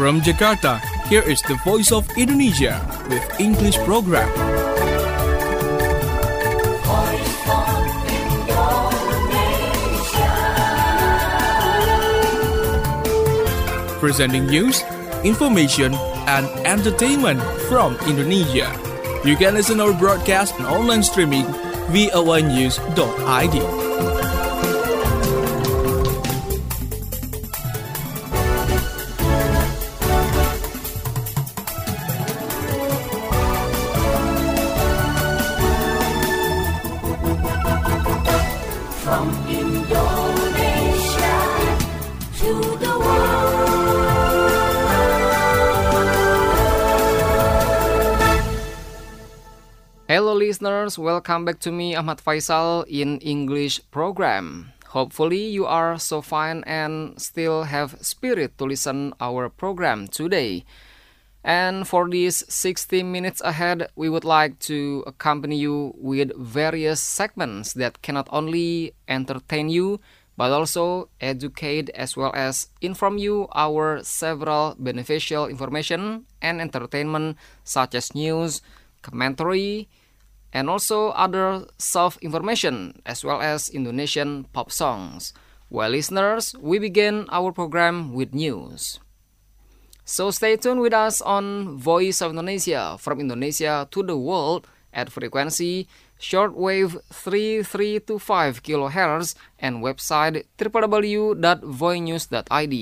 From Jakarta, here is the Voice of Indonesia with English program. Voice of Indonesia. Presenting news, information, and entertainment from Indonesia. You can listen our broadcast and online streaming voanews.id. From Indonesia to the Hello listeners, welcome back to me Ahmad Faisal in English program. Hopefully you are so fine and still have spirit to listen our program today. And for these 60 minutes ahead, we would like to accompany you with various segments that can not only entertain you, but also educate as well as inform you our several beneficial information and entertainment such as news, commentary, and also other self-information as well as Indonesian pop songs. Well, listeners, we begin our program with news. So stay tuned with us on Voice of Indonesia, from Indonesia to the world at frequency shortwave 3325 kHz and website www.voinews.id.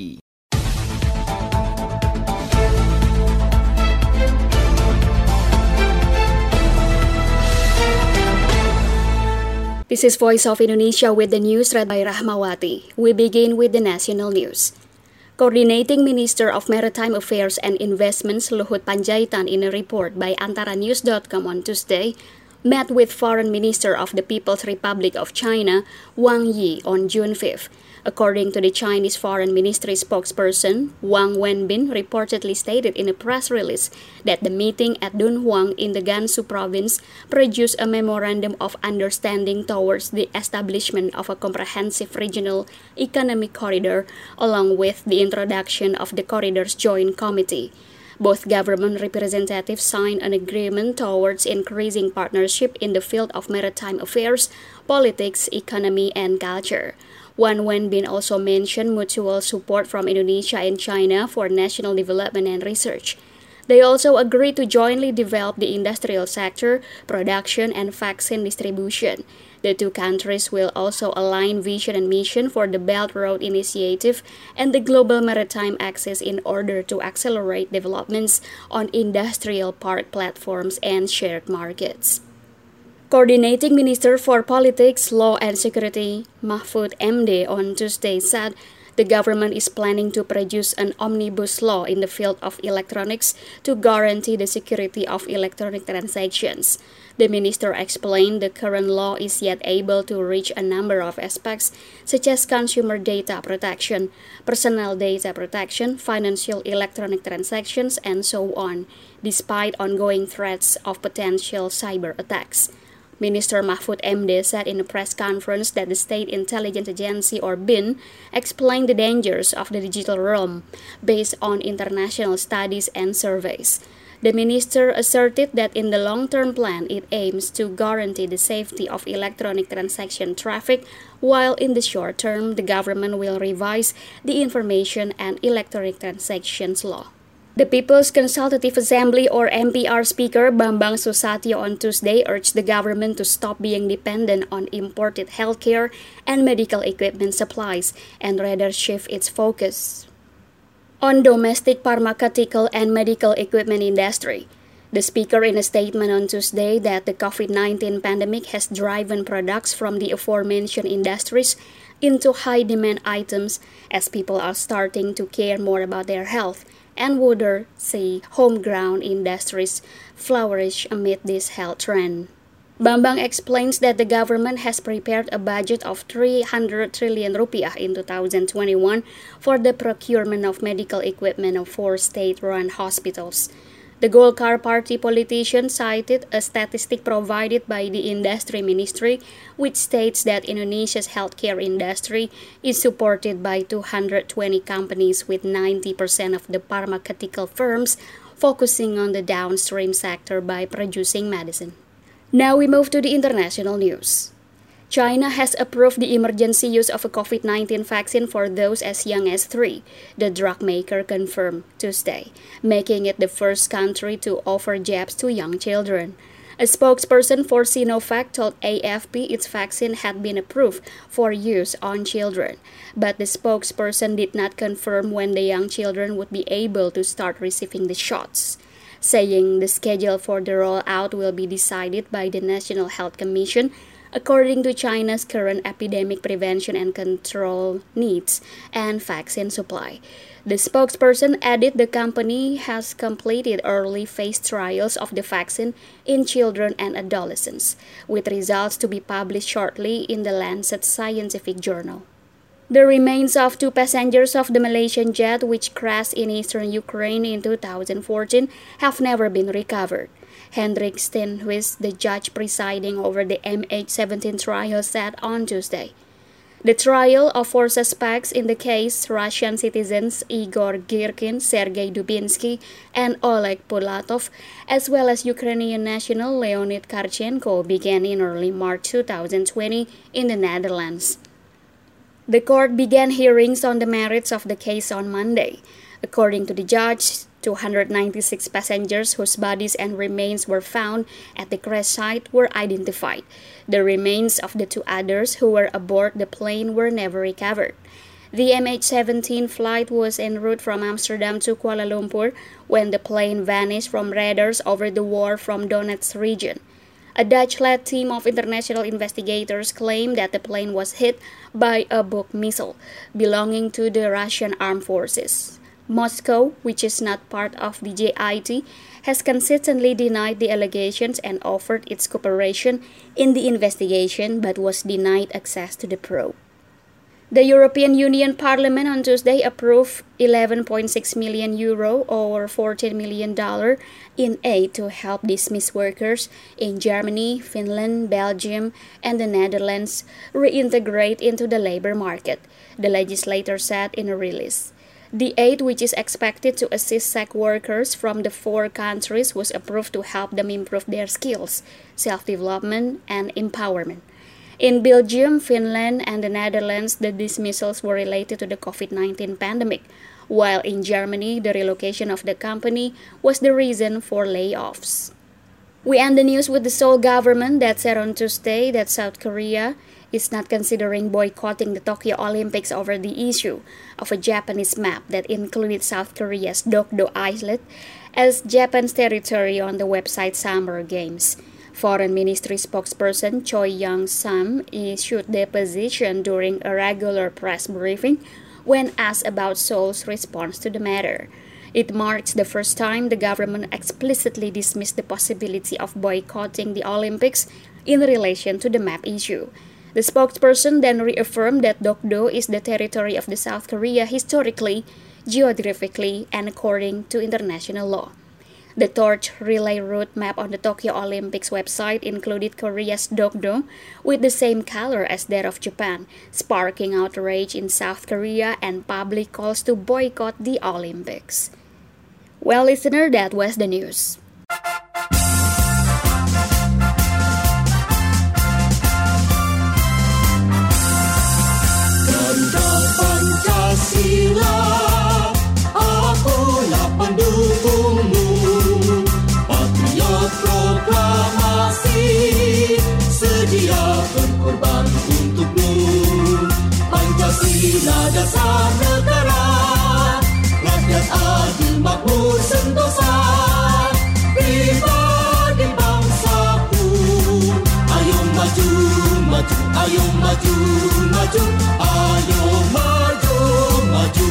This is Voice of Indonesia with the news read by Rahmawati. We begin with the national news. Coordinating Minister of Maritime Affairs and Investments Luhut Panjaitan in a report by antaranews.com on Tuesday met with Foreign Minister of the People's Republic of China, Wang Yi, on June 5th. According to the Chinese Foreign Ministry spokesperson, Wang Wenbin reportedly stated in a press release that the meeting at Dunhuang in the Gansu province produced a memorandum of understanding towards the establishment of a comprehensive regional economic corridor, along with the introduction of the corridor's joint committee. Both government representatives signed an agreement towards increasing partnership in the field of maritime affairs, politics, economy, and culture. Wang Wenbin also mentioned mutual support from Indonesia and China for national development and research. They also agreed to jointly develop the industrial sector, production, and vaccine distribution. The two countries will also align vision and mission for the Belt Road Initiative and the Global Maritime Access in order to accelerate developments on industrial park platforms and shared markets. Coordinating Minister for Politics, Law and Security, Mahfud MD, on Tuesday said the government is planning to produce an omnibus law in the field of electronics to guarantee the security of electronic transactions. The minister explained the current law is yet able to reach a number of aspects such as consumer data protection, personal data protection, financial electronic transactions, and so on, despite ongoing threats of potential cyber attacks. Minister Mahfud MD said in a press conference that the State Intelligence Agency, or BIN, explained the dangers of the digital realm based on international studies and surveys. The minister asserted that in the long-term plan, it aims to guarantee the safety of electronic transaction traffic, while in the short term, the government will revise the Information and Electronic Transactions Law. The People's Consultative Assembly, or MPR Speaker Bambang Susatyo, on Tuesday urged the government to stop being dependent on imported healthcare and medical equipment supplies and rather shift its focus on domestic pharmaceutical and medical equipment industry. The speaker in a statement on Tuesday that the COVID-19 pandemic has driven products from the aforementioned industries into high-demand items as people are starting to care more about their health and would see homegrown industries flourish amid this health trend. Bambang explains that the government has prepared a budget of 300 trillion rupiah in 2021 for the procurement of medical equipment of 4 state-run hospitals. The Golkar Party politician cited a statistic provided by the Industry Ministry, which states that Indonesia's healthcare industry is supported by 220 companies, with 90% of the pharmaceutical firms focusing on the downstream sector by producing medicine. Now we move to the international news. China has approved the emergency use of a COVID-19 vaccine for those as young as 3, the drug maker confirmed Tuesday, making it the first country to offer jabs to young children. A spokesperson for Sinovac told AFP its vaccine had been approved for use on children, but the spokesperson did not confirm when the young children would be able to start receiving the shots, saying the schedule for the rollout will be decided by the National Health Commission according to China's current epidemic prevention and control needs and vaccine supply. The spokesperson added the company has completed early phase trials of the vaccine in children and adolescents, with results to be published shortly in the Lancet Scientific Journal. The remains of 2 passengers of the Malaysian jet which crashed in eastern Ukraine in 2014 have never been recovered. Hendrik Stenhuis, the judge presiding over the MH17 trial, said on Tuesday. The trial of 4 suspects in the case, Russian citizens Igor Girkin, Sergei Dubinsky, and Oleg Pulatov, as well as Ukrainian national Leonid Karchenko, began in early March 2020 in the Netherlands. The court began hearings on the merits of the case on Monday. According to the judge, 296 passengers whose bodies and remains were found at the crash site were identified. The remains of the 2 others who were aboard the plane were never recovered. The MH17 flight was en route from Amsterdam to Kuala Lumpur when the plane vanished from radars over the war from Donetsk region. A Dutch-led team of international investigators claimed that the plane was hit by a Buk missile belonging to the Russian armed forces. Moscow, which is not part of the JIT, has consistently denied the allegations and offered its cooperation in the investigation but was denied access to the probe. The European Union Parliament on Tuesday approved €11.6 million or $14 million in aid to help dismissed workers in Germany, Finland, Belgium, and the Netherlands reintegrate into the labor market, the legislator said in a release. The aid, which is expected to assist sex workers from the 4 countries, was approved to help them improve their skills, self-development, and empowerment. In Belgium, Finland, and the Netherlands, the dismissals were related to the COVID-19 pandemic, while in Germany, the relocation of the company was the reason for layoffs. We end the news with the Seoul government that said on Tuesday that South Korea is not considering boycotting the Tokyo Olympics over the issue of a Japanese map that included South Korea's Dokdo Islet as Japan's territory on the website Summer Games. Foreign Ministry spokesperson Choi Young-sam issued their position during a regular press briefing when asked about Seoul's response to the matter. It marks the first time the government explicitly dismissed the possibility of boycotting the Olympics in relation to the map issue. The spokesperson then reaffirmed that Dokdo is the territory of the South Korea historically, geographically, and according to international law. The torch relay route map on the Tokyo Olympics website included Korea's Dokdo with the same color as that of Japan, sparking outrage in South Korea and public calls to boycott the Olympics. Well, listener, that was the news. Pancasila, akulah pendukungmu, patriot proklamasi, sedia berkorban untukmu. Pancasila dasar negara, rakyat adil makmur sentosa, pribadi bangsaku. Ayo maju, maju, ayo maju, maju, ayo maju, maju.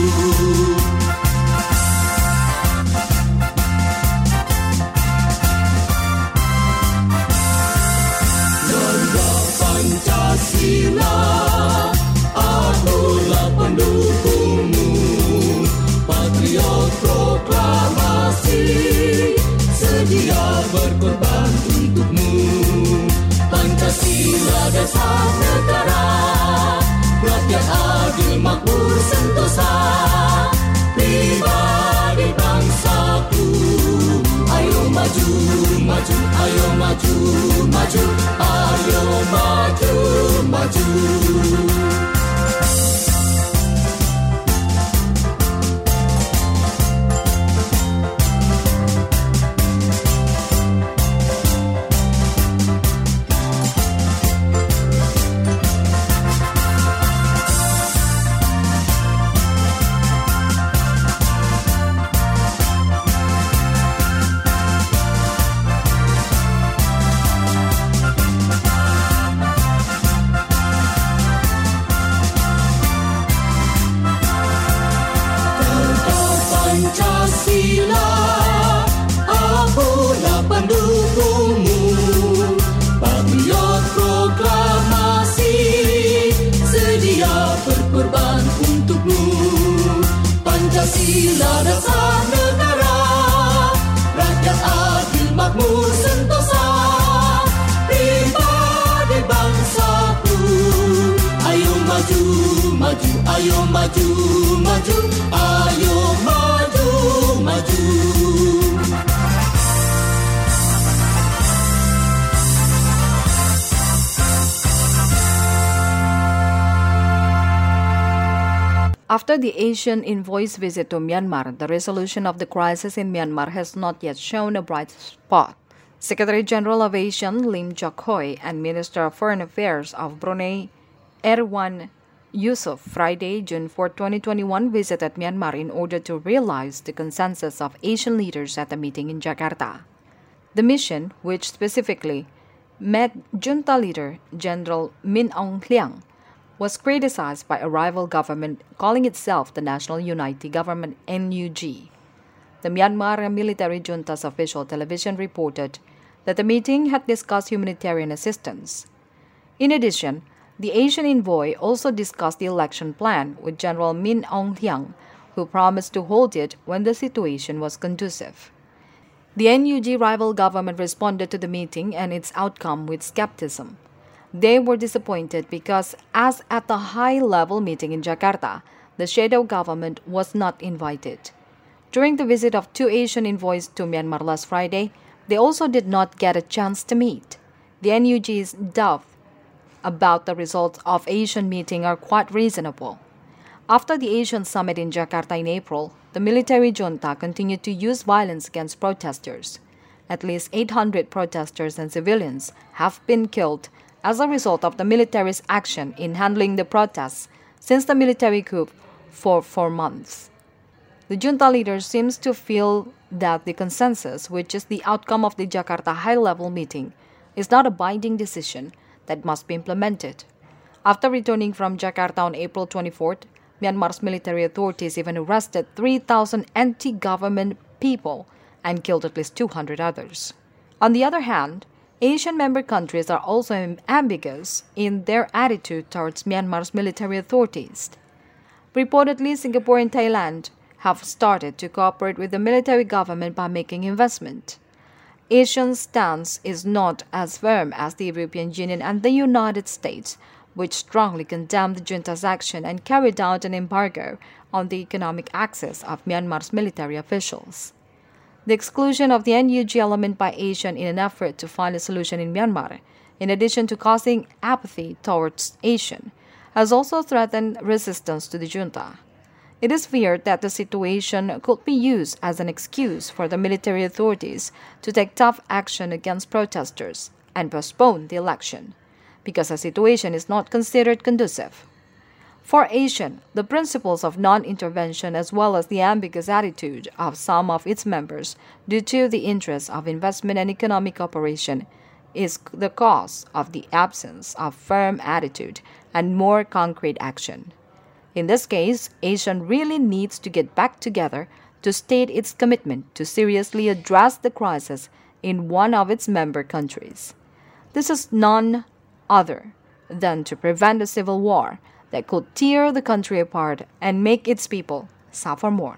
Negara Pancasila, akulah pendukungmu, patriot proklamasi, Pancasila dasar negara, rakyat adil makmur sentosa, pribadi bangsaku. Ayo maju, maju, ayo maju, maju, ayo maju, maju. Pancasila, akulah pendukungmu. Patriot proklamasi, sedia berkorban untukmu. Pancasila dasar negara, rakyat adil makmur sentosa, pribadi bangsaku. Ayo maju, maju, ayo maju, maju, ayo maju, maju. After the Asian envoy's visit to Myanmar, the resolution of the crisis in Myanmar has not yet shown a bright spot. Secretary General of ASEAN Lim Jock Hoi and Minister of Foreign Affairs of Brunei Erwan Yusof Friday, June 4, 2021, visited Myanmar in order to realize the consensus of Asian leaders at the meeting in Jakarta. The mission, which specifically met junta leader General Min Aung Hlaing, was criticized by a rival government calling itself the National Unity Government NUG. The Myanmar military junta's official television reported that the meeting had discussed humanitarian assistance. In addition, the Asian envoy also discussed the election plan with General Min Aung Hlaing, who promised to hold it when the situation was conducive. The NUG rival government responded to the meeting and its outcome with skepticism. They were disappointed because, as at the high-level meeting in Jakarta, the shadow government was not invited. During the visit of two Asian envoys to Myanmar last Friday, they also did not get a chance to meet. The NUG's doubts about the results of Asian meeting are quite reasonable. After the Asian summit in Jakarta in April, the military junta continued to use violence against protesters. At least 800 protesters and civilians have been killed as a result of the military's action in handling the protests since the military coup for 4 months. The junta leader seems to feel that the consensus, which is the outcome of the Jakarta high-level meeting, is not a binding decision that must be implemented. After returning from Jakarta on April 24th, Myanmar's military authorities even arrested 3,000 anti-government people and killed at least 200 others. On the other hand, Asian member countries are also ambiguous in their attitude towards Myanmar's military authorities. Reportedly, Singapore and Thailand have started to cooperate with the military government by making investment. Asia's stance is not as firm as the European Union and the United States, which strongly condemned the junta's action and carried out an embargo on the economic access of Myanmar's military officials. The exclusion of the NUG element by ASEAN in an effort to find a solution in Myanmar, in addition to causing apathy towards ASEAN, has also threatened resistance to the junta. It is feared that the situation could be used as an excuse for the military authorities to take tough action against protesters and postpone the election, because the situation is not considered conducive. For ASEAN, the principles of non-intervention as well as the ambiguous attitude of some of its members due to the interests of investment and economic cooperation is the cause of the absence of firm attitude and more concrete action. In this case, ASEAN really needs to get back together to state its commitment to seriously address the crisis in one of its member countries. This is none other than to prevent a civil war that could tear the country apart and make its people suffer more.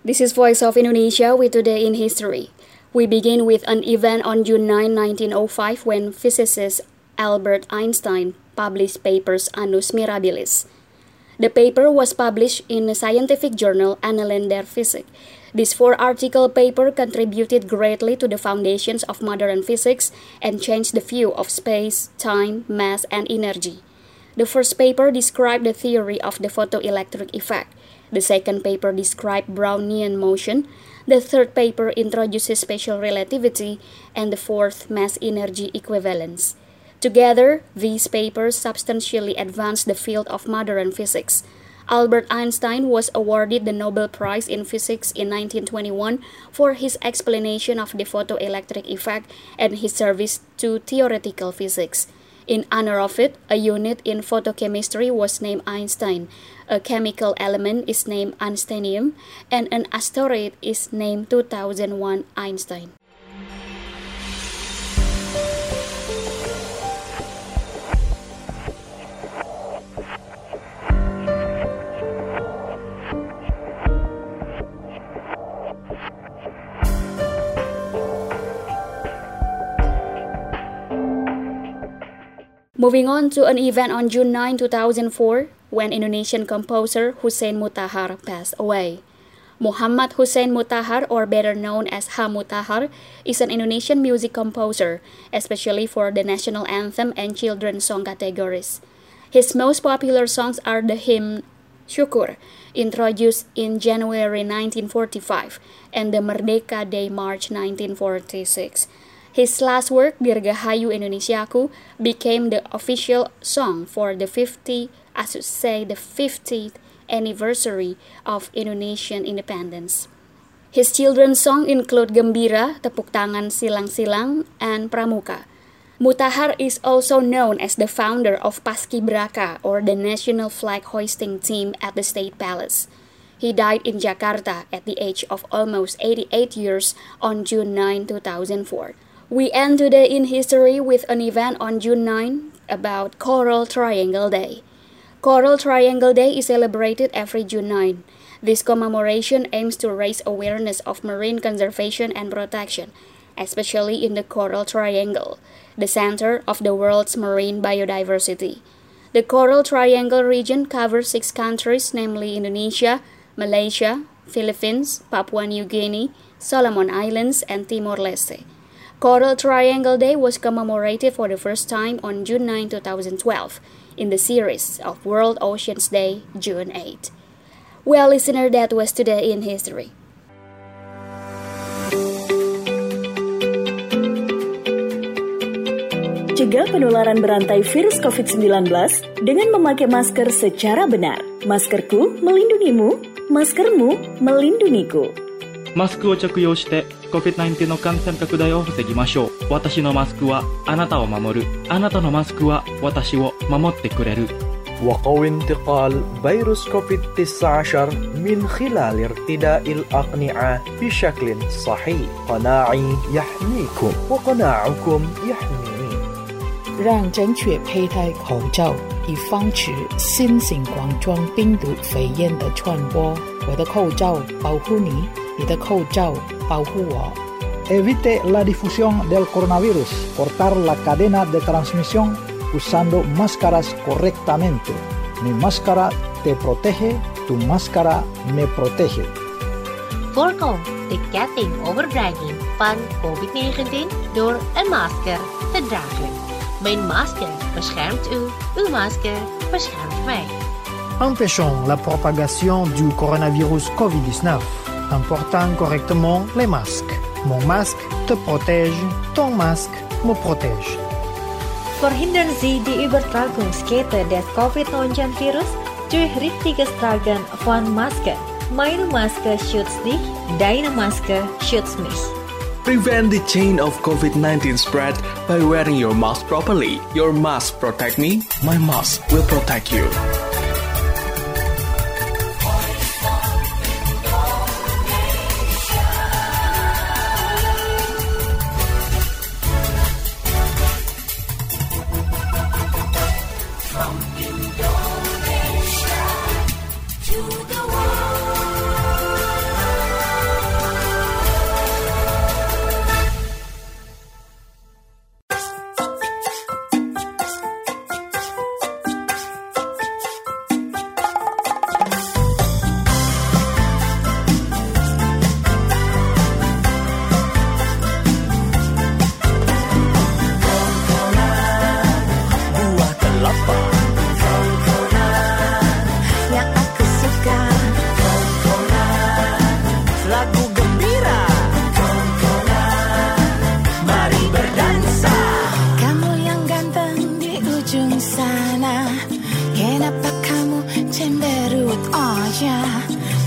This is Voice of Indonesia with Today in History. We begin with an event on June 9, 1905 when physicist Albert Einstein published papers Annus Mirabilis. The paper was published in the scientific journal Annalen der Physik. This 4-article paper contributed greatly to the foundations of modern physics and changed the view of space, time, mass, and energy. The first paper described the theory of the photoelectric effect. The second paper described Brownian motion. The third paper introduces special relativity, and the fourth mass-energy equivalence. Together, these papers substantially advanced the field of modern physics. Albert Einstein was awarded the Nobel Prize in Physics in 1921 for his explanation of the photoelectric effect and his service to theoretical physics. In honor of it, a unit in photochemistry was named Einstein, a chemical element is named Einsteinium, and an asteroid is named 2001 Einstein. Moving on to an event on June 9, 2004, when Indonesian composer Hussein Mottahar passed away. Muhammad Hussein Mottahar, or better known as H. Mottahar, is an Indonesian music composer, especially for the national anthem and children's song categories. His most popular songs are the hymn Syukur, introduced in January 1945, and the Merdeka Day March 1946. His last work, Dirgahayu Indonesiaku, became the official song for the 50th anniversary of Indonesian independence. His children's songs include Gembira, Tepuk Tangan Silang-Silang, and Pramuka. Mottahar is also known as the founder of Paskibraka, or the national flag hoisting team at the State Palace. He died in Jakarta at the age of almost 88 years on June 9, 2004. We end Today in History with an event on June 9 about Coral Triangle Day. Coral Triangle Day is celebrated every June 9. This commemoration aims to raise awareness of marine conservation and protection, especially in the Coral Triangle, the center of the world's marine biodiversity. The Coral Triangle region covers 6 countries, namely Indonesia, Malaysia, Philippines, Papua New Guinea, Solomon Islands, and Timor-Leste. Coral Triangle Day was commemorated for the first time on June 9, 2012, in the series of World Oceans Day, June 8. Well, listener, that was Today in History. Cegah penularan berantai virus COVID-19 dengan memakai masker secara benar. Maskerku melindungimu, maskermu melindungiku. マスクを着用して COVID-19 の感染拡大を防ぎましょう。私のマスクはあなたを守る。あなたのマスクは私を守ってくれる。 وقوي انتقال فيروس كوفيد-19 من خلال ارتداء الأقنعة بشكل صحيح. قناعي يحميكم وقناعكم يحميني. 让正确佩戴口罩，以防止新型冠状病毒肺炎的传播。我的口罩保护你，你的口罩保护我。 Evite la difusión del coronavirus. Cortar la cadena de transmisión usando máscaras correctamente. Mi máscara te protege, tu máscara me protege. Voorkom de ketting overdraging van COVID-19 door een masker te dragen. Mijn masker beschermt u, uw masker beschermt mij. Empêchons la propagation du coronavirus COVID-19 en portant correctement les masques. Mon masque te protège, ton masque me protège. Verhindern Sie die Übertragungskette des COVID-19-Virus durch richtiges Tragen von Maske. Meine Maske schützt dich, deine Maske schützt mich. Prevent the chain of COVID-19 spread by wearing your mask properly. Your mask protect me, my mask will protect you.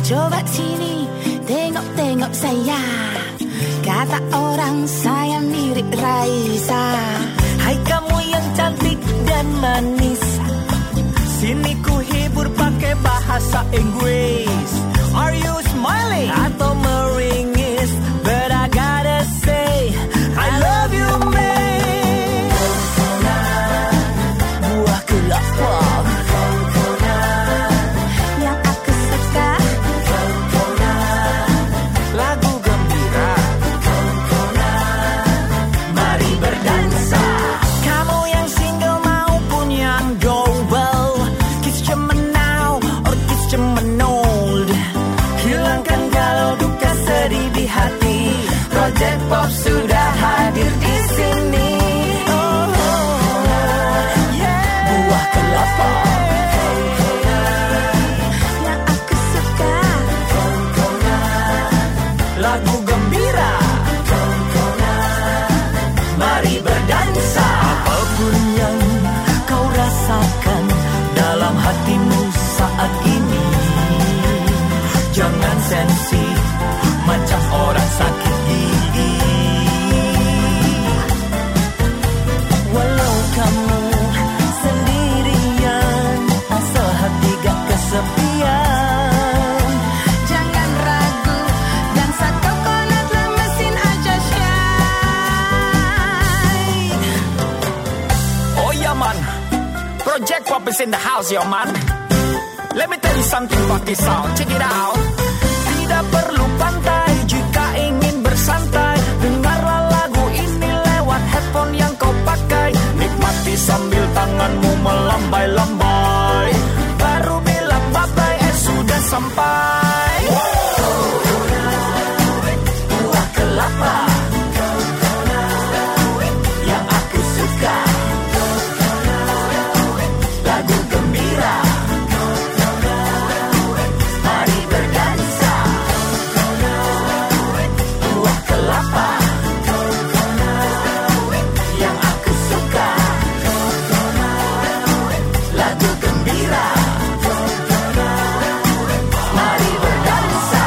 Coba sini, tengok-tengok saya. Kata orang saya mirip Raisa. Hai kamu yang cantik dan manis, sini ku hibur pakai bahasa Inggris. Are you smiling atau meringis? But I gotta say I love you, man. Buah kelapa yang aku suka. Lagu gembira, mari berdansa. Kamu yang single maupun yang double, kiss cemenau or kiss cemenol. Hilangkan galau duka sedih di hati. Project Pop sudah hadir di sini. Buah kelapa yang aku suka. lagu gembira, mari berdansa. Apapun yang kau rasakan dalam hatimu saat ini, jangan sensi macam orang sakit gigi. Walau kamu sendirian, sehati gak kesepian. Jangan ragu, dansa coconut lemesin aja shine. Oh yeah man, Project Pop is in the house yo man. Let me tell you something about this sound, check it out. Tidak perlu pantai jika ingin bersantai. Dengarlah lagu ini lewat headphone yang kau pakai. Nikmati sambil tanganmu melambai-lambai. Baru bilang bye-bye, sudah sampai. Buah kelapa yang aku suka. Lagu gembira, mari berdansa. Buah kelapa yang aku suka. Lagu gembira, mari berdansa.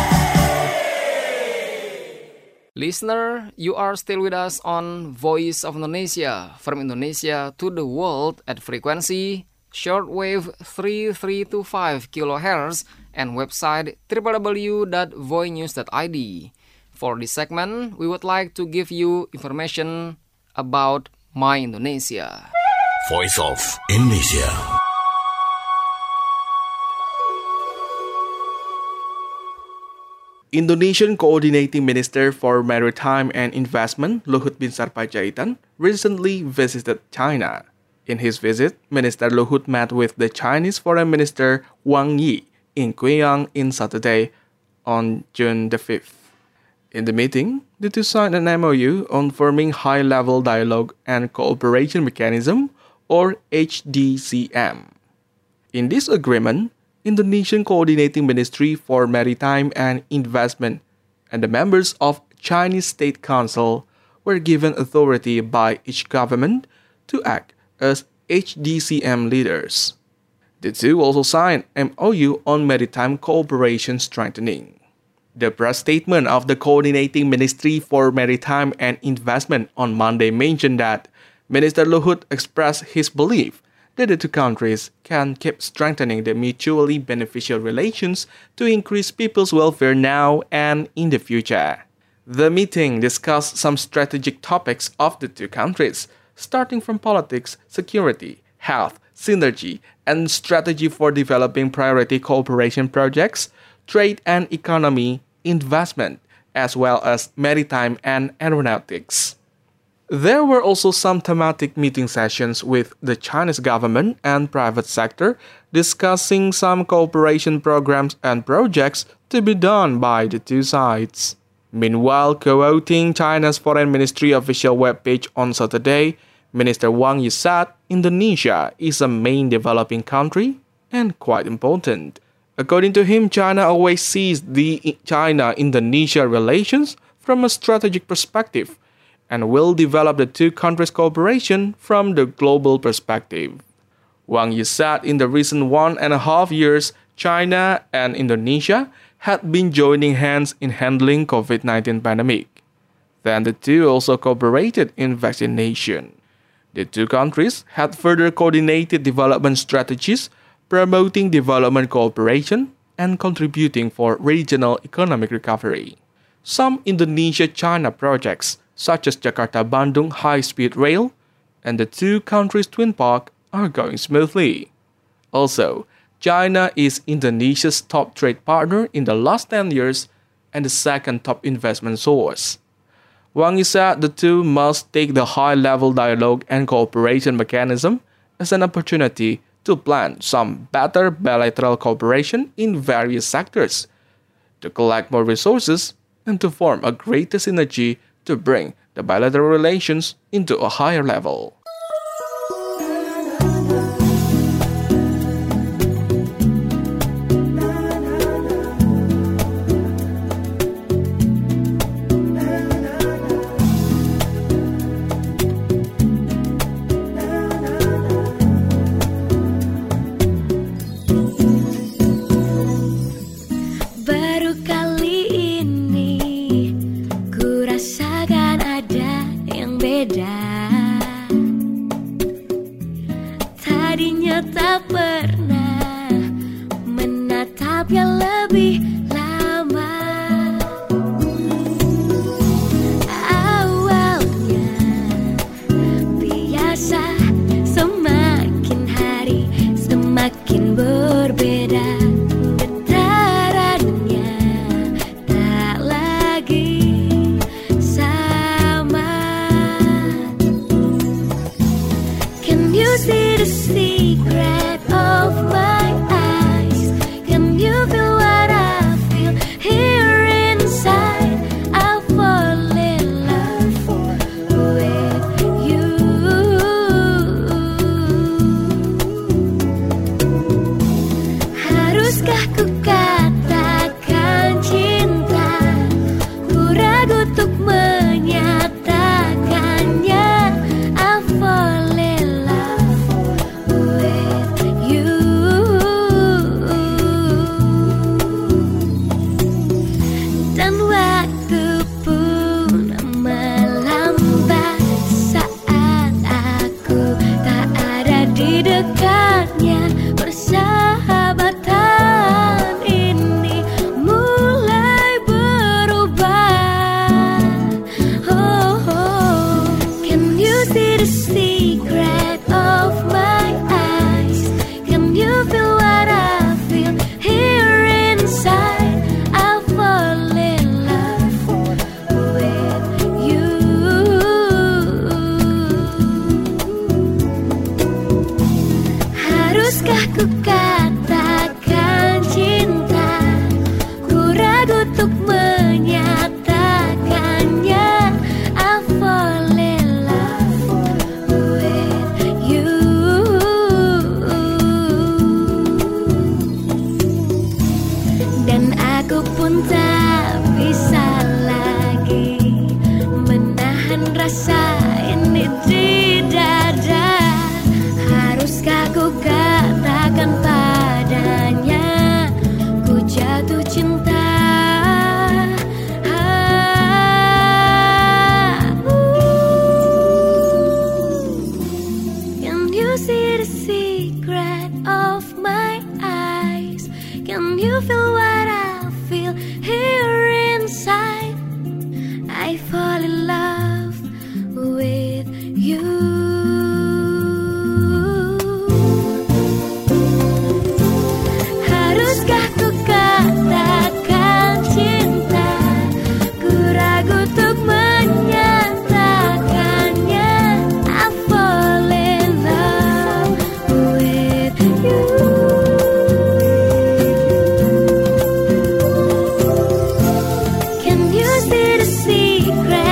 Listener, you are still with us on Voice of Indonesia, from Indonesia to the world at frequency shortwave 3325 kHz and website www.voinews.id. For this segment, we would like to give you information about My Indonesia. Voice of Indonesia. Indonesian Coordinating Minister for Maritime and Investment Luhut Binsar Panjaitan recently visited China. In his visit, Minister Luhut met with the Chinese Foreign Minister Wang Yi in Guiyang on Saturday, on June the 5th. In the meeting, the two signed an MOU on forming High-Level Dialogue and Cooperation Mechanism, or HDCM. In this agreement, Indonesian Coordinating Ministry for Maritime and Investment and the members of Chinese State Council were given authority by each government to act as HDCM leaders. The two also signed MOU on maritime cooperation strengthening. The press statement of the Coordinating Ministry for Maritime and Investment on Monday mentioned that Minister Luhut expressed his belief that the two countries can keep strengthening the mutually beneficial relations to increase people's welfare now and in the future. The meeting discussed some strategic topics of the two countries, starting from politics, security, health, synergy, and strategy for developing priority cooperation projects, trade and economy, investment, as well as maritime and aeronautics. There were also some thematic meeting sessions with the Chinese government and private sector discussing some cooperation programs and projects to be done by the two sides. Meanwhile, quoting China's Foreign Ministry official webpage on Saturday, Minister Wang Yi said Indonesia is a main developing country and quite important. According to him, China always sees the China-Indonesia relations from a strategic perspective and will develop the two countries' cooperation from the global perspective. Wang Yi said in the recent 1.5 years, China and Indonesia had been joining hands in handling COVID-19 pandemic. Then the two also cooperated in vaccination. The two countries had further coordinated development strategies, promoting development cooperation and contributing for regional economic recovery. Some Indonesia-China projects, such as Jakarta-Bandung High-Speed Rail and the two countries' twin park, are going smoothly. Also, China is Indonesia's top trade partner in the last 10 years and the second top investment source. Wang Yi said the two must take the high-level dialogue and cooperation mechanism as an opportunity to plan some better bilateral cooperation in various sectors, to collect more resources, and to form a greater synergy to bring the bilateral relations into a higher level. Tadinya tak pernah menatapnya lebih lama. Awalnya biasa, semakin hari semakin berbeda. Getarannya tak lagi sama. Can you see the secret of my eyes? Can you feel what I feel here inside? I fall in love with you. Haruskah ku katakan cinta? Ku ragu untuk menyatakannya. I fall in love with you. Dan waktu pun melambat saat aku tak ada di dekatnya. Persahabatan ini mulai berubah. Oh, oh. Can you see the secret of my eyes? Can you feel what I feel here inside? I fall in love with you. Haruskah ku katakan cinta? Ku ragu untuk menyatakannya. I fall in love with you. Dan aku pun tak bisa lagi menahan rasa ini di dada. Haruskah ku katakan padanya, ku jatuh cinta. Can you see the secret of my eyes? Can you feel what I feel here inside? I fall in love with you. Haruskah ku katakan cinta? Ku ragu untuk menyatakannya. I fall in love with you. Can you see the secret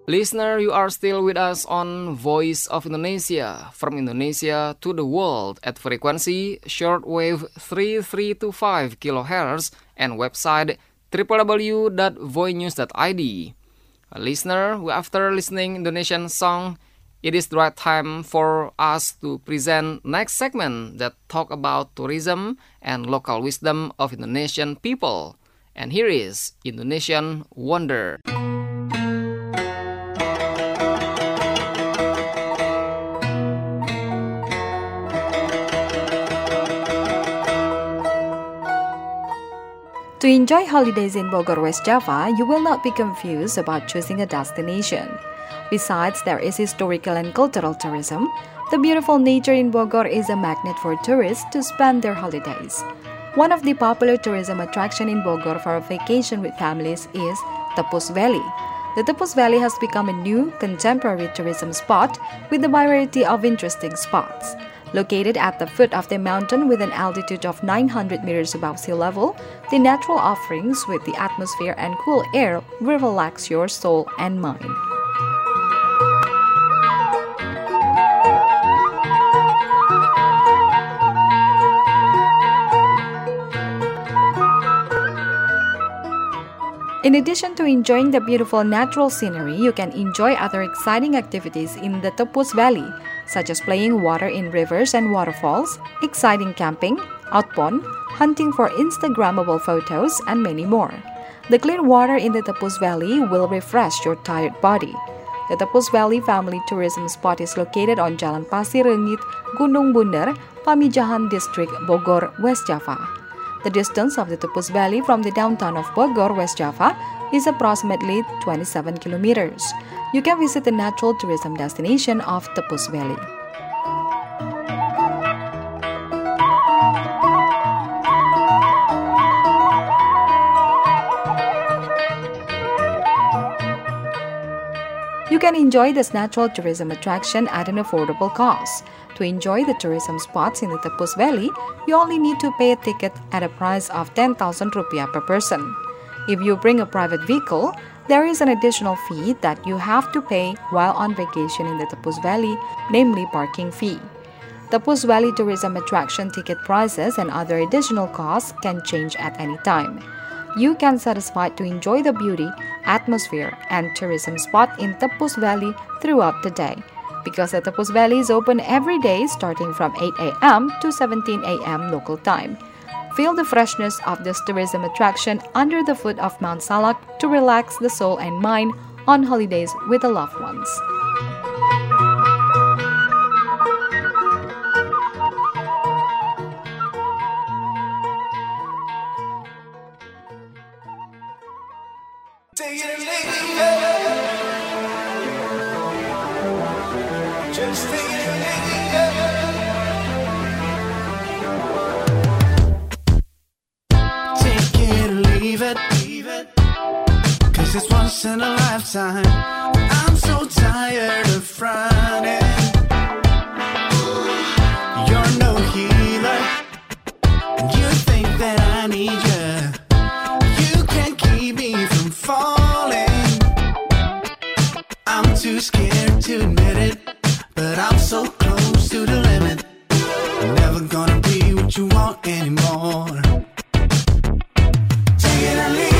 Listener, you are still with us on Voice of Indonesia, from Indonesia to the world at frequency shortwave 3325 kHz and website www.voinews.id. Listener, after listening Indonesian song, it is the right time for us to present next segment that talk about tourism and local wisdom of Indonesian people. And here is Indonesian Wonder. To enjoy holidays in Bogor, West Java, you will not be confused about choosing a destination. Besides, there is historical and cultural tourism. The beautiful nature in Bogor is a magnet for tourists to spend their holidays. One of the popular tourism attractions in Bogor for a vacation with families is Tepus Valley. The Tepus Valley has become a new, contemporary tourism spot with a variety of interesting spots. Located at the foot of the mountain with an altitude of 900 meters above sea level, the natural offerings with the atmosphere and cool air will relax your soul and mind. In addition to enjoying the beautiful natural scenery, you can enjoy other exciting activities in the Tepus Valley, such as playing water in rivers and waterfalls, exciting camping, outbound, hunting for Instagrammable photos, and many more. The clear water in the Tepus Valley will refresh your tired body. The Tepus Valley Family Tourism Spot is located on Jalan Pasir Rengit, Gunung Bunder, Pamijahan District, Bogor, West Java. The distance of the Tepus Valley from the downtown of Bogor, West Java, is approximately 27 kilometers. You can visit the natural tourism destination of Tepus Valley. You can enjoy this natural tourism attraction at an affordable cost. To enjoy the tourism spots in the Tepus Valley, you only need to pay a ticket at a price of 10,000 rupiah per person. If you bring a private vehicle, there is an additional fee that you have to pay while on vacation in the Tepus Valley, namely parking fee. Tepus Valley tourism attraction ticket prices and other additional costs can change at any time. You can satisfy to enjoy the beauty, atmosphere, and tourism spot in Tepus Valley throughout the day. Because the Tepus Valley is open every day starting from 8 a.m. to 17 a.m. local time. Feel the freshness of this tourism attraction under the foot of Mount Salak to relax the soul and mind on holidays with the loved ones. It's once in a lifetime. I'm so tired of fronting. You're no healer. You think that I need you. You can't keep me from falling. I'm too scared to admit it, but I'm so close to the limit. Never gonna be what you want anymore. Take it or leave it.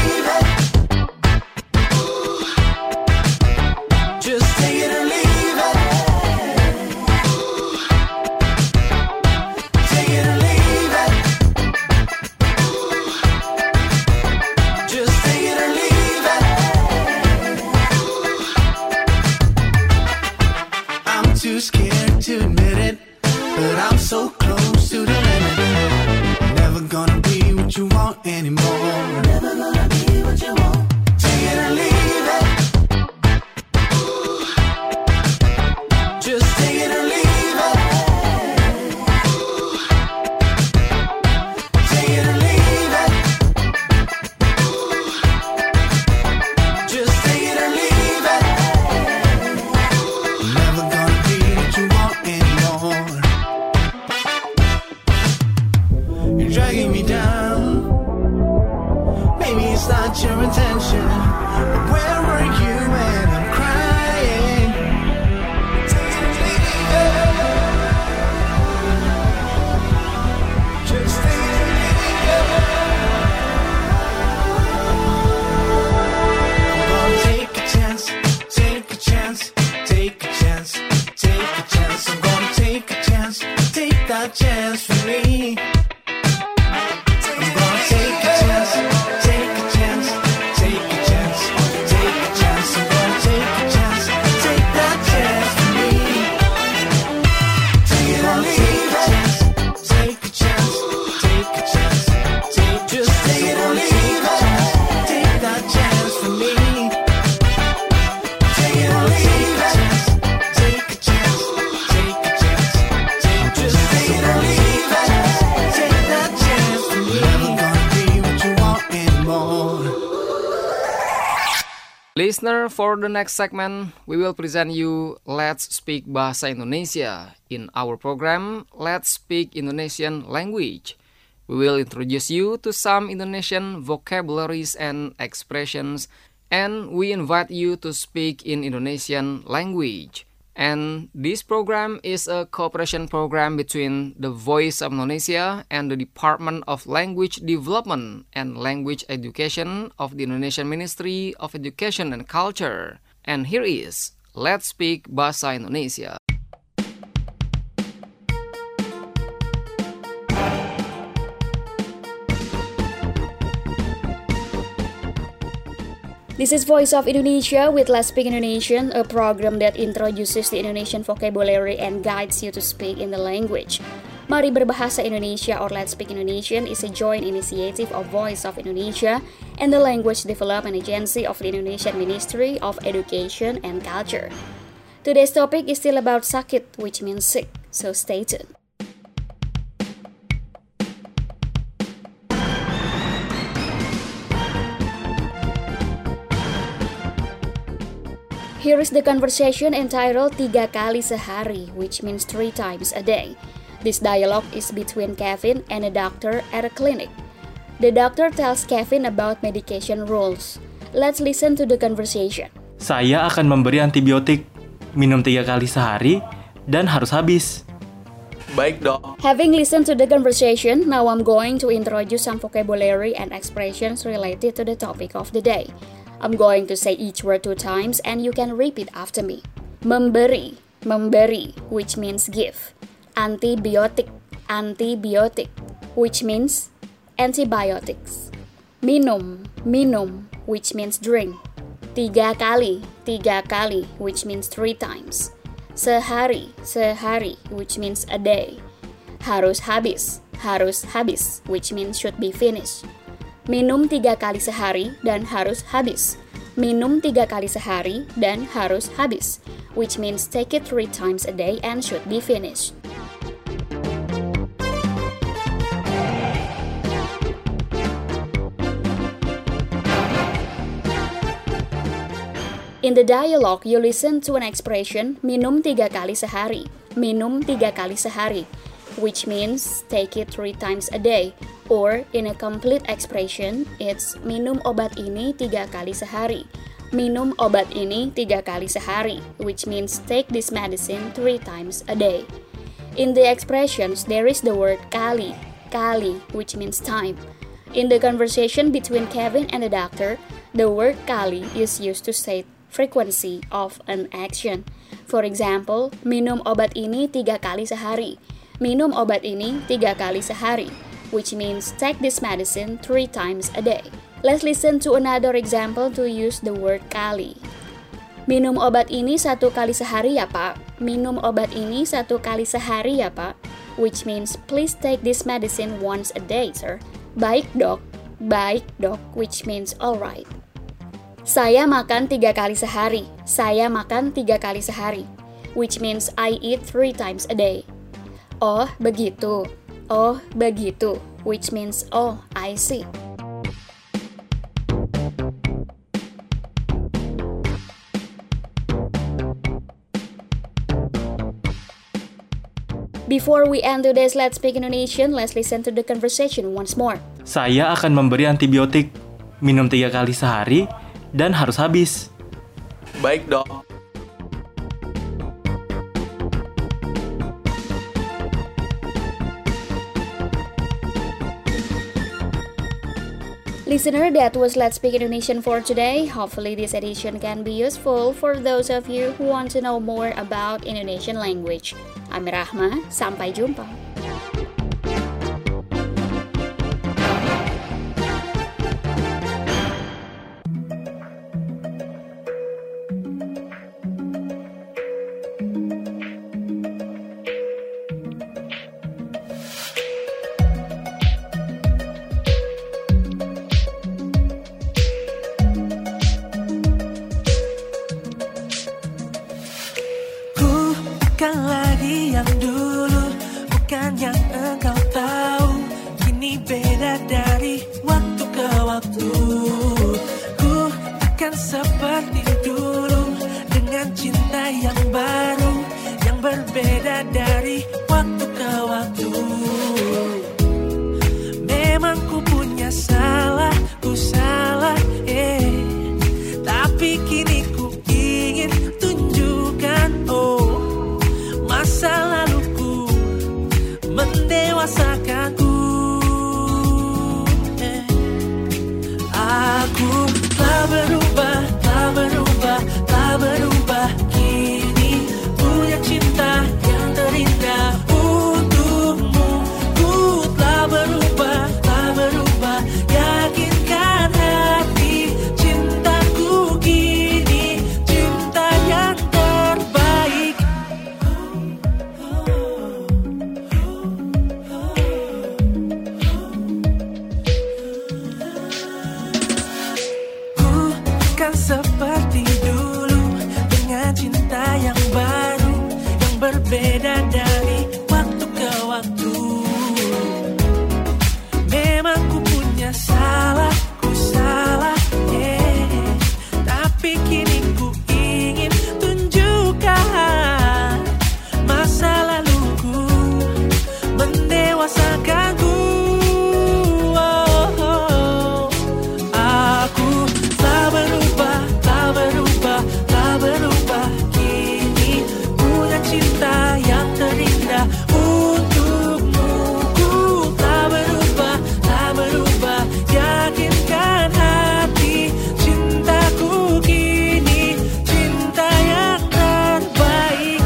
Too scared to admit it, but I'm so close to the limit. Never gonna be what you want anymore. Never gonna be what you want. Take it or leave it. Just take it or leave it. Take it or leave it. Just take it or leave it. Never gonna be what you want anymore. You're dragging me down. Maybe it's not your intention, but where were you when I'm crying? Listener, for the next segment, we will present you Let's Speak Bahasa Indonesia. In our program, Let's Speak Indonesian Language. We will introduce you to some Indonesian vocabularies and expressions, and we invite you to speak in Indonesian language. And this program is a cooperation program between the Voice of Indonesia and the Department of Language Development and Language Education of the Indonesian Ministry of Education and Culture. And here is Let's Speak Bahasa Indonesia. This is Voice of Indonesia with Let's Speak Indonesian, a program that introduces the Indonesian vocabulary and guides you to speak in the language. Mari Berbahasa Indonesia or Let's Speak Indonesian is a joint initiative of Voice of Indonesia and the Language Development Agency of the Indonesian Ministry of Education and Culture. Today's topic is still about sakit, which means sick, so stay tuned. Here is the conversation entitled 3 kali sehari, which means 3 times a day. This dialogue is between Kevin and a doctor at a clinic. The doctor tells Kevin about medication rules. Let's listen to the conversation. Saya akan memberi antibiotik, minum 3 kali sehari, dan harus habis. Baik, Dok. Having listened to the conversation, now I'm going to introduce some vocabulary and expressions related to the topic of the day. I'm going to say each word 2 times and you can repeat after me. Memberi, memberi, which means give. Antibiotik, antibiotik, which means antibiotics. Minum, minum, which means drink. 3 kali, which means 3 times. Sehari, sehari, which means a day. Harus habis, which means should be finished. Minum 3 kali sehari dan harus habis. Minum 3 kali sehari dan harus habis, which means take it 3 times a day and should be finished. In the dialogue, you listen to an expression minum 3 kali sehari. Minum 3 kali sehari, which means take it 3 times a day. Or, in a complete expression, it's minum obat ini 3 kali sehari. Minum obat ini 3 kali sehari, which means take this medicine 3 times a day. In the expressions, there is the word kali, which means time. In the conversation between Kevin and the doctor, the word kali is used to state frequency of an action. For example, minum obat ini 3 kali sehari. Minum obat ini 3 kali sehari, which means take this medicine 3 times a day. Let's listen to another example to use the word kali. Minum obat ini 1 kali sehari ya, Pak. Minum obat ini 1 kali sehari ya, Pak. Which means please take this medicine once a day, sir. Baik, Dok, which means alright. Saya makan 3 kali sehari. Saya makan 3 kali sehari, which means I eat 3 times a day. Oh, begitu. Oh, begitu, which means oh, I see. Before we end today's Let's Speak Indonesian, let's listen to the conversation once more. Saya akan memberi antibiotik, minum 3 kali sehari, dan harus habis. Baik, Dok. Listener, that was Let's Speak Indonesian for today. Hopefully this edition can be useful for those of you who want to know more about Indonesian language. I'm Rahma, sampai jumpa. Bukan lagi yang dulu, bukan seperti dulu, dengan cinta yang baru, yang berbeda dari waktu ke waktu. Memang ku punya salah, ku salah, tapi kini ku ingin tunjukkan masa laluku mendewasakanku. Aku tak berubah, tak berubah, tak berubah. Kini punya cinta yang terindah untukmu. Ku tak berubah, tak berubah. Yakinkan hati, cintaku kini cinta yang terbaik.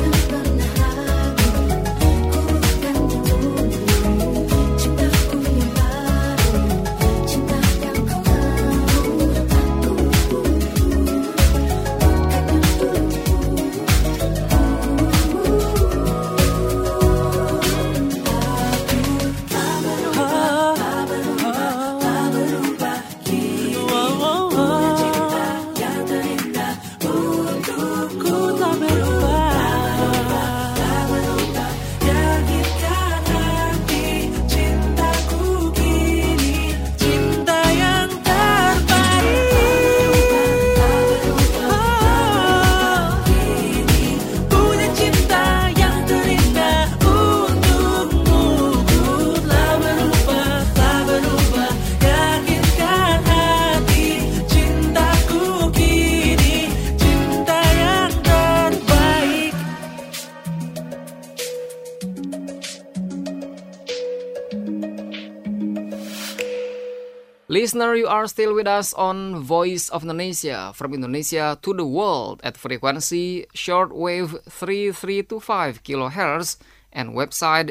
Listener, you are still with us on Voice of Indonesia, from Indonesia to the world at frequency shortwave 3325 kHz and website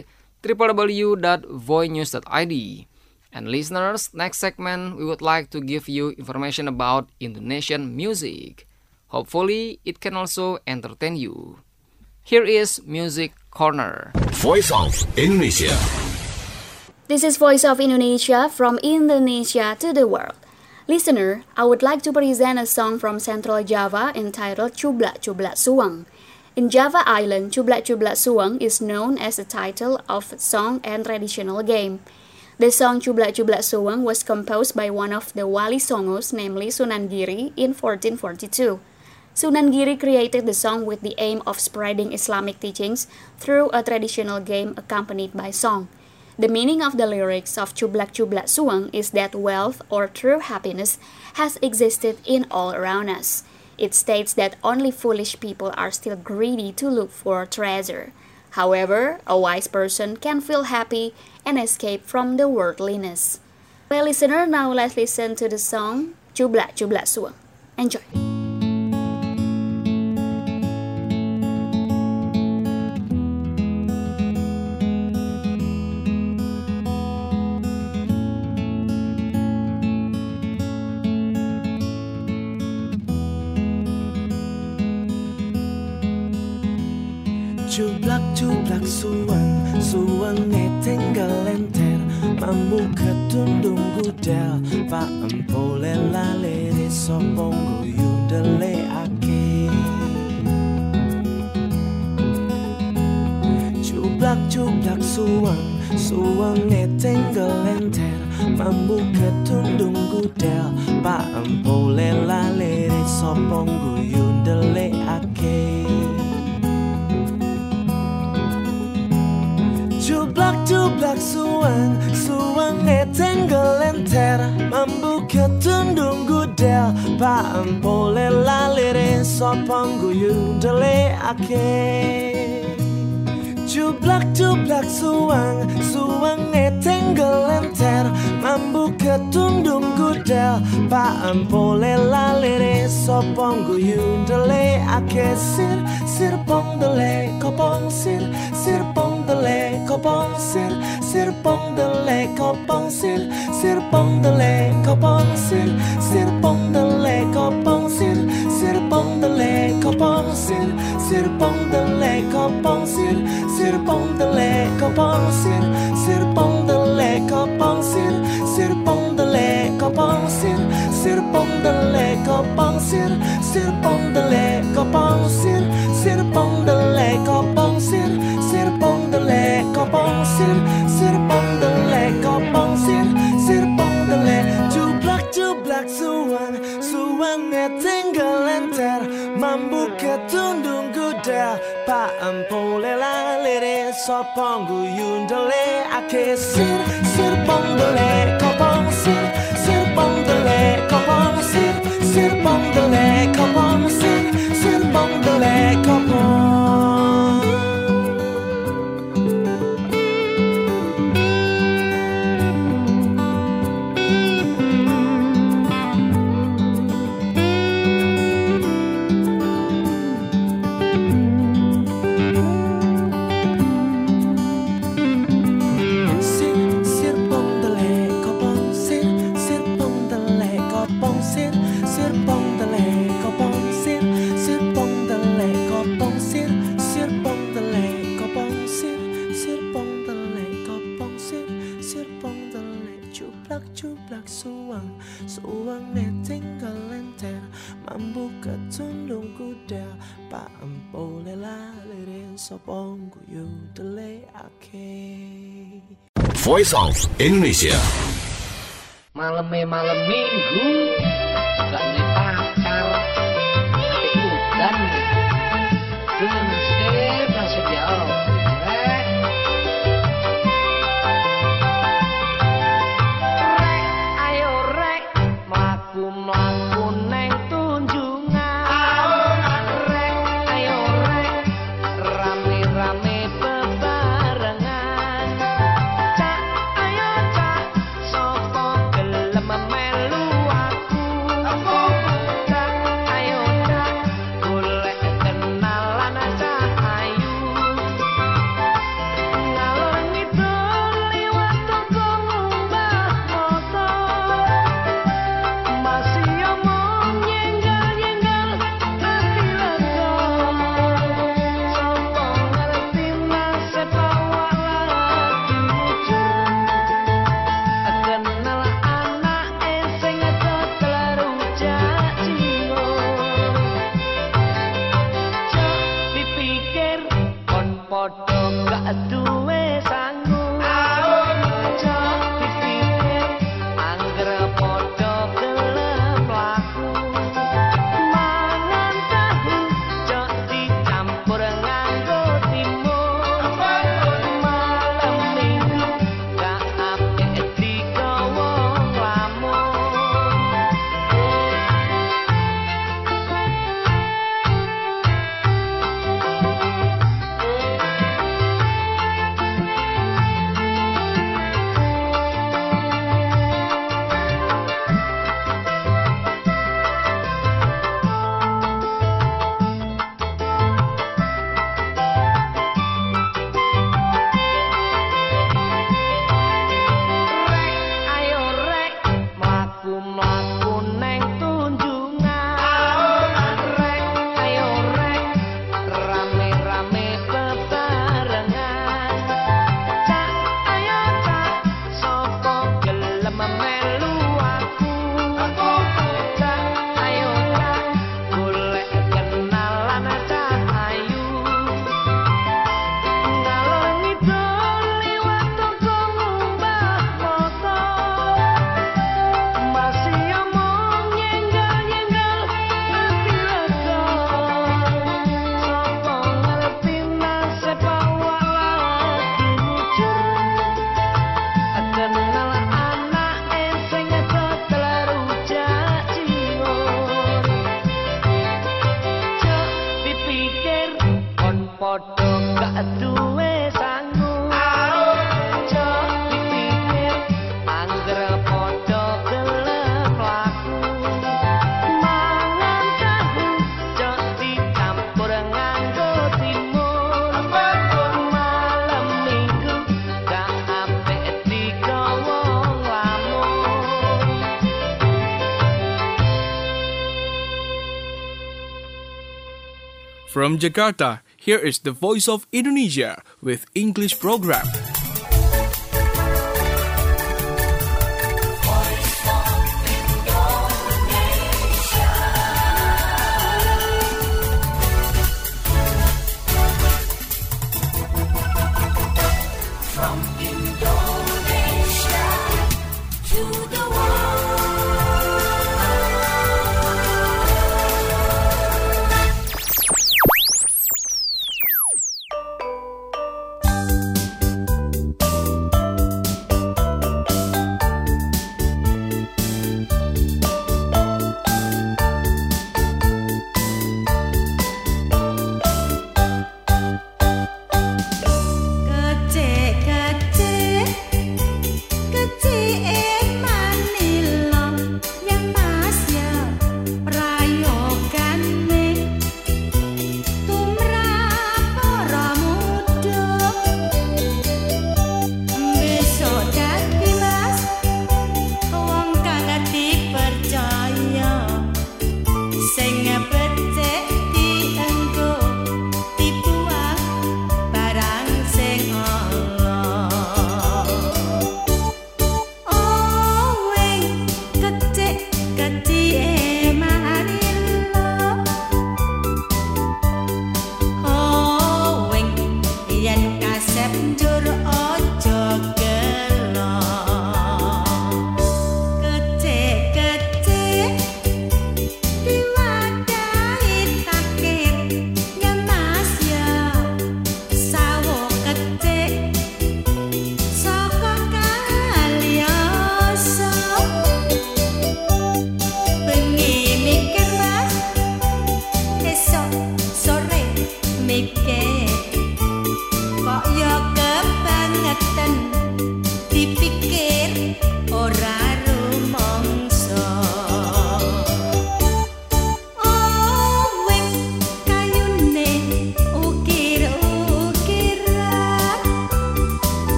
www.voinews.id. And listeners, next segment we would like to give you information about Indonesian music. Hopefully, it can also entertain you. Here is Music Corner. Voice of Indonesia. This is Voice of Indonesia from Indonesia to the world. Listener, I would like to present a song from Central Java entitled Cublak Cublak Suang. In Java Island, Cublak Cublak Suang is known as the title of a song and traditional game. The song Cublak Cublak Suang was composed by one of the Wali Songos, namely Sunan Giri, in 1442. Sunan Giri created the song with the aim of spreading Islamic teachings through a traditional game accompanied by song. The meaning of the lyrics of Cublak Cublak Suang is that wealth or true happiness has existed in all around us. It states that only foolish people are still greedy to look for treasure. However, a wise person can feel happy and escape from the worldliness. Well, listener, now let's listen to the song Cublak Cublak Suang. Enjoy. Cublak cublak suang, suange tinggal lenter, mambu ketundung gudel, pak empole lale de sopong guyung dele ake. Cublak cublak suang, suange tinggal lenter, mambu ketundung gudel, pak empole lale de sopong guyung dele ake. Cublak cublak suang, suang tinggal lenter, mambu ketundung gudel, paem pole lalire sopong guyung dele ake. Cublak cublak suang, suang tinggal lenter, mambu ketundung gudel, paem pole lalire sopong guyung dele ake. Sir sir pong dele kopong sir, sir pong dele kopong sir, sir pong dele kopong sir, sir pong dele kopong sir, sir pong dele kopong sir, sir pong dele kopong sir, sir pong dele kopong sir, sir pong dele kopong sir, sir pong dele kopong sir, sir pong dele kopong sir, sir pong dele kopong kopong sir pong dele kopong sir pong dele kopong sir pong dele kopong sir pong dele kopong sir pong dele jublak suang tinggal enter mambu ketundung kuda pa ampole la lere sopong guyun dele ake sir pong dele kopong sir pong dele kopong sir pong dele kopong sir pong dele kopong. Jublak suang tinggal enter mambu ketundung kuda pa ampole la lere sopong guyu dele ake. Voice of Indonesia. Malam minggu gak nih pacar udan dengan masih jauh. Mlaku neng tunjungan ayo rek rame-rame bebarengan cak ayo cak sopo gelem melu aku cak ayo cak golek kenalan cak ayu ngalor ngidul liwat toko ngumbah motor duwe sanggup aja dipikir angger padha gelem laku mangan tahu cok dicampur nganggo timun malam minggu gak apik digawa lamun mlaku neng tunjungan rek ayo rek rame-rame bebarengan cak ayo cak sopo gelem melu aku cak ayo cak golek kenalan cak ayu ngalor ngidul liwat toko ngumbah motor masih omong nyenggol-nyenggol ati lega sopo ngerti nasib awak lagi mujur kenal anake sing tetel rujak cingur cok dipikir kon padha gak duwe sanggup cok dipikir angger padha gelem laku mangan tahu cok dicampur nganggo timun malam minggu gak apik digawa lamun. From Jakarta, here is the Voice of Indonesia with English program.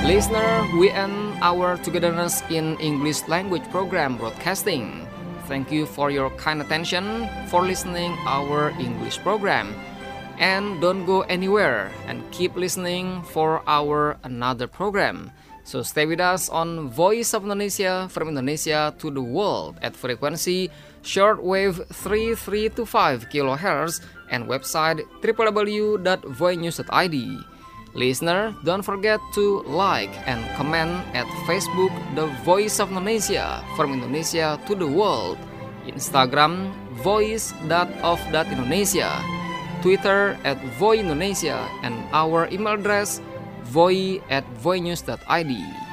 Listener, we end our togetherness in English language program broadcasting. Thank you for your kind attention for listening our English program. And don't go anywhere and keep listening for our another program. So stay with us on Voice of Indonesia from Indonesia to the world at frequency shortwave 3325 kHz and website www.voinews.id. Listener, don't forget to like and comment at Facebook The Voice of Indonesia from Indonesia to the world, Instagram voice.of.indonesia, Twitter @voindonesia, and our email address voi@voinews.id.